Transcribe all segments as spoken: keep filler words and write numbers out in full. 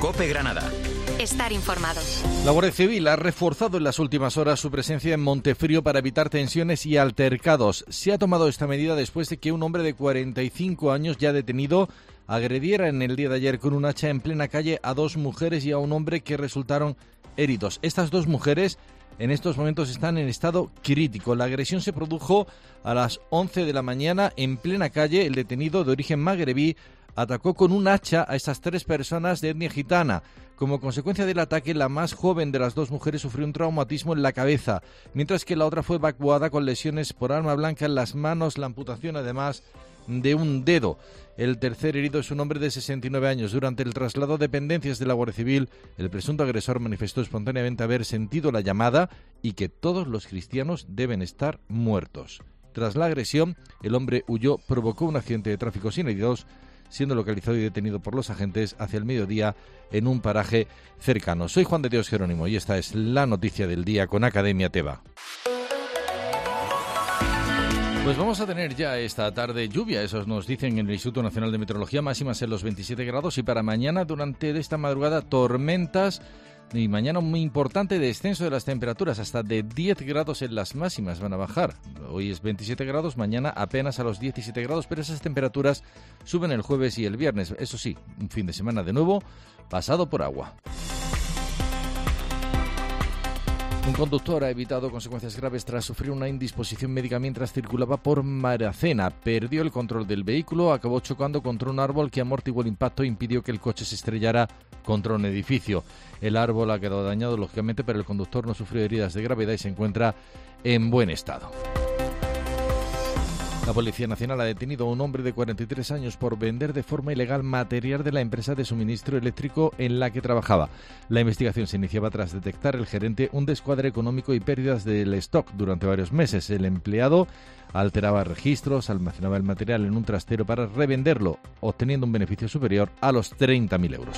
COPE Granada. Estar informados. La Guardia Civil ha reforzado en las últimas horas su presencia en Montefrío para evitar tensiones y altercados. Se ha tomado esta medida después de que un hombre de cuarenta y cinco años ya detenido agrediera en el día de ayer con un hacha en plena calle a dos mujeres y a un hombre que resultaron heridos. Estas dos mujeres en estos momentos están en estado crítico. La agresión se produjo a las once de la mañana en plena calle. El detenido de origen magrebí atacó con un hacha a estas tres personas de etnia gitana. Como consecuencia del ataque, la más joven de las dos mujeres sufrió un traumatismo en la cabeza, mientras que la otra fue evacuada con lesiones por arma blanca en las manos, la amputación además de un dedo. El tercer herido es un hombre de sesenta y nueve años. Durante el traslado a dependencias de la Guardia Civil, el presunto agresor manifestó espontáneamente haber sentido la llamada y que todos los cristianos deben estar muertos. Tras la agresión, el hombre huyó, provocó un accidente de tráfico sin heridos, siendo localizado y detenido por los agentes hacia el mediodía en un paraje cercano. Soy Juan de Dios Jerónimo y esta es la noticia del día con Academia Teba. Pues vamos a tener ya esta tarde lluvia, eso nos dicen en el Instituto Nacional de Meteorología, máximas en los veintisiete grados, y para mañana durante esta madrugada tormentas. Y mañana un muy importante descenso de las temperaturas, hasta de diez grados en las máximas van a bajar. Hoy es veintisiete grados, mañana apenas a los diecisiete grados, pero esas temperaturas suben el jueves y el viernes. Eso sí, un fin de semana de nuevo pasado por agua. Un conductor ha evitado consecuencias graves tras sufrir una indisposición médica mientras circulaba por Maracena. Perdió el control del vehículo, acabó chocando contra un árbol que amortiguó el impacto e impidió que el coche se estrellara contra un edificio. El árbol ha quedado dañado, lógicamente, pero el conductor no sufrió heridas de gravedad y se encuentra en buen estado. La Policía Nacional ha detenido a un hombre de cuarenta y tres años por vender de forma ilegal material de la empresa de suministro eléctrico en la que trabajaba. La investigación se iniciaba tras detectar el gerente un descuadre económico y pérdidas del stock durante varios meses. El empleado alteraba registros, almacenaba el material en un trastero para revenderlo, obteniendo un beneficio superior a los treinta mil euros.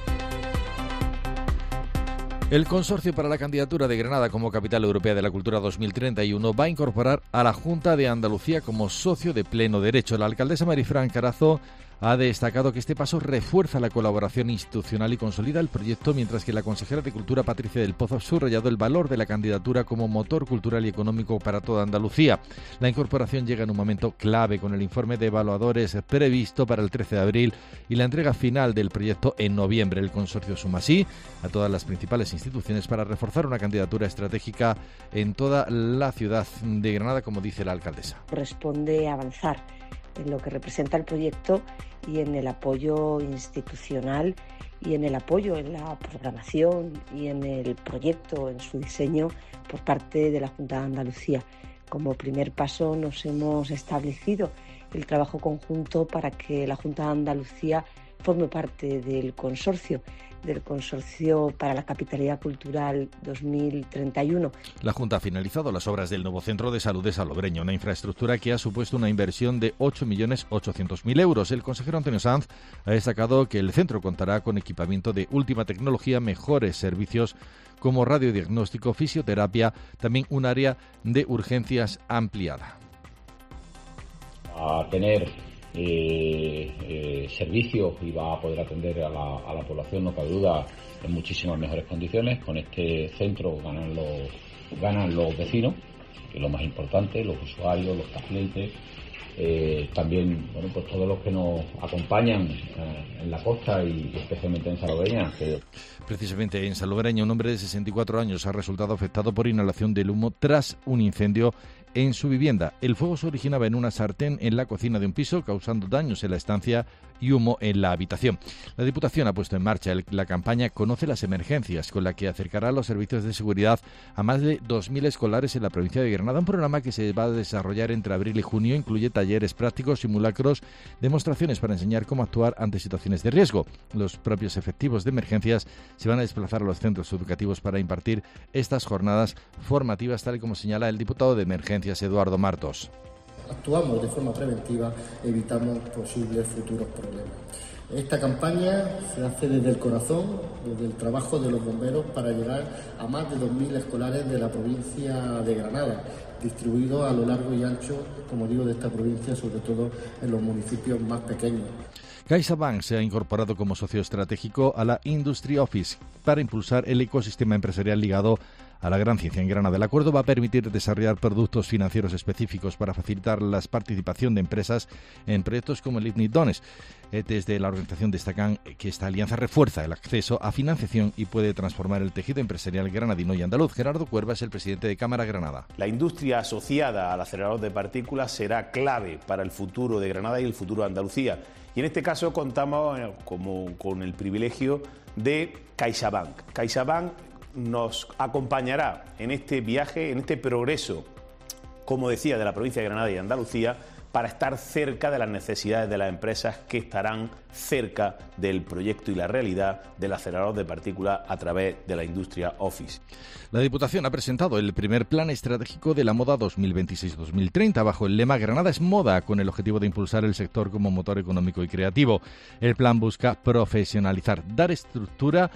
El Consorcio para la Candidatura de Granada como Capital Europea de la Cultura dos mil treinta y uno va a incorporar a la Junta de Andalucía como socio de pleno derecho. La alcaldesa Marifran Carazo ha destacado que este paso refuerza la colaboración institucional y consolida el proyecto, mientras que la consejera de Cultura, Patricia del Pozo, ha subrayado el valor de la candidatura como motor cultural y económico para toda Andalucía. La incorporación llega en un momento clave, con el informe de evaluadores previsto para el trece de abril y la entrega final del proyecto en noviembre. El consorcio suma así a todas las principales instituciones para reforzar una candidatura estratégica en toda la ciudad de Granada, como dice la alcaldesa. Corresponde avanzar en lo que representa el proyecto y en el apoyo institucional y en el apoyo en la programación y en el proyecto, en su diseño por parte de la Junta de Andalucía. Como primer paso nos hemos establecido el trabajo conjunto para que la Junta de Andalucía forme parte del consorcio, del Consorcio para la Capitalidad Cultural dos mil treinta y uno. La Junta ha finalizado las obras del nuevo Centro de Salud de Salobreña, una infraestructura que ha supuesto una inversión de ocho millones ochocientos mil euros. El consejero Antonio Sanz ha destacado que el centro contará con equipamiento de última tecnología, mejores servicios como radiodiagnóstico, fisioterapia, también un área de urgencias ampliada. A tener Eh, eh, servicios y va a poder atender a la, a la población, no cabe duda, en muchísimas mejores condiciones. Con este centro ganan los, ganan los vecinos, que es lo más importante, los usuarios, los pacientes, eh, también bueno, pues todos los que nos acompañan eh, en la costa y especialmente en Salobreña. Que... Precisamente en Salobreña, un hombre de sesenta y cuatro años ha resultado afectado por inhalación del humo tras un incendio en su vivienda. El fuego se originaba en una sartén en la cocina de un piso, causando daños en la estancia y humo en la habitación. La Diputación ha puesto en marcha el, la campaña Conoce las Emergencias, con la que acercará los servicios de seguridad a más de dos mil escolares en la provincia de Granada. Un programa que se va a desarrollar entre abril y junio incluye talleres prácticos, simulacros, demostraciones para enseñar cómo actuar ante situaciones de riesgo. Los propios efectivos de emergencias se van a desplazar a los centros educativos para impartir estas jornadas formativas, tal y como señala el diputado de Emergencias, Eduardo Martos. Actuamos de forma preventiva, evitamos posibles futuros problemas. Esta campaña se hace desde el corazón, desde el trabajo de los bomberos para llegar a más de dos mil escolares de la provincia de Granada, distribuidos a lo largo y ancho, como digo, de esta provincia, sobre todo en los municipios más pequeños. CaixaBank se ha incorporado como socio estratégico a la Industry Office para impulsar el ecosistema empresarial ligado a la gran ciencia en Granada. El acuerdo va a permitir desarrollar productos financieros específicos para facilitar la participación de empresas en proyectos como el IPNIC Dones. Desde la organización destacan que esta alianza refuerza el acceso a financiación y puede transformar el tejido empresarial granadino y andaluz. Gerardo Cuerva es el presidente de Cámara Granada. La industria asociada al acelerador de partículas será clave para el futuro de Granada y el futuro de Andalucía. Y en este caso contamos eh, como, con el privilegio de CaixaBank. CaixaBank nos acompañará en este viaje, en este progreso, como decía, de la provincia de Granada y Andalucía, para estar cerca de las necesidades de las empresas que estarán cerca del proyecto y la realidad del acelerador de partículas a través de la Industria Office. La Diputación ha presentado el primer Plan Estratégico de la Moda dos mil veintiséis dos mil treinta bajo el lema Granada es moda, con el objetivo de impulsar el sector como motor económico y creativo. El plan busca profesionalizar, dar estructura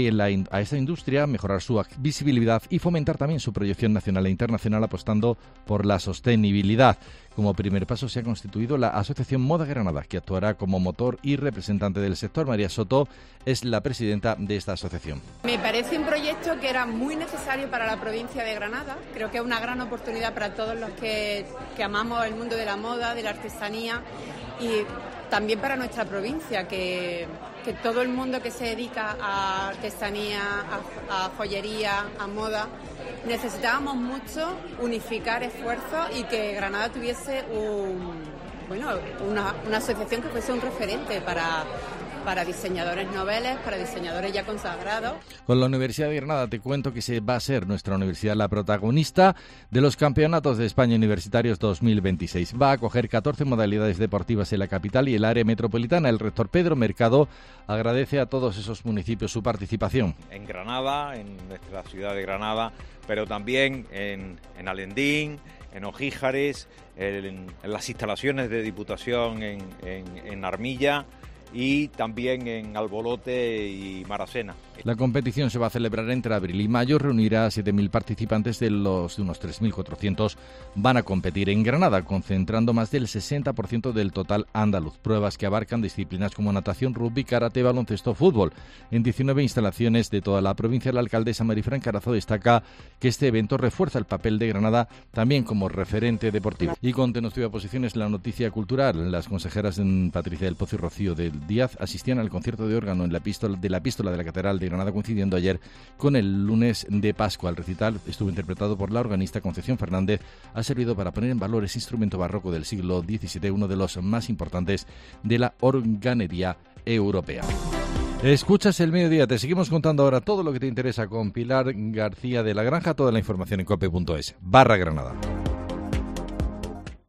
a esta industria, mejorar su visibilidad y fomentar también su proyección nacional e internacional apostando por la sostenibilidad. Como primer paso se ha constituido la Asociación Moda Granada, que actuará como motor y representante del sector. María Soto es la presidenta de esta asociación. Me parece un proyecto que era muy necesario para la provincia de Granada. Creo que es una gran oportunidad para todos los que, que amamos el mundo de la moda, de la artesanía y también para nuestra provincia, que, que todo el mundo que se dedica a artesanía, a, a joyería, a moda, necesitábamos mucho unificar esfuerzos y que Granada tuviese un, bueno, una, una asociación que fuese un referente para, para diseñadores noveles, para diseñadores ya consagrados. Con la Universidad de Granada te cuento que se va a ser nuestra universidad la protagonista de los Campeonatos de España Universitarios dos mil veintiséis. Va a acoger catorce modalidades deportivas en la capital y el área metropolitana. El rector Pedro Mercado agradece a todos esos municipios su participación. En Granada, en nuestra ciudad de Granada, pero también en, en Alendín, en Ojíjares, en, en las instalaciones de Diputación en, en, en Armilla y también en Albolote y Maracena. La competición se va a celebrar entre abril y mayo, reunirá a siete mil participantes, de los de unos tres mil cuatrocientos van a competir en Granada, concentrando más del sesenta por ciento del total andaluz. Pruebas que abarcan disciplinas como natación, rugby, karate, baloncesto, fútbol. En diecinueve instalaciones de toda la provincia, la alcaldesa Marifran Carazo destaca que este evento refuerza el papel de Granada también como referente deportivo. Y con Tenosiva Posiciones, la noticia cultural. Las consejeras Patricia del Pozo y Rocío del Díaz asistían al concierto de órgano en la epístola, de la epístola de la Catedral de Granada, coincidiendo ayer con el lunes de Pascua. El recital estuvo interpretado por la organista Concepción Fernández. Ha servido para poner en valor ese instrumento barroco del siglo diecisiete, uno de los más importantes de la organería europea. Escuchas el mediodía, te seguimos contando ahora todo lo que te interesa con Pilar García de la Granja, toda la información en cope punto es barra Granada.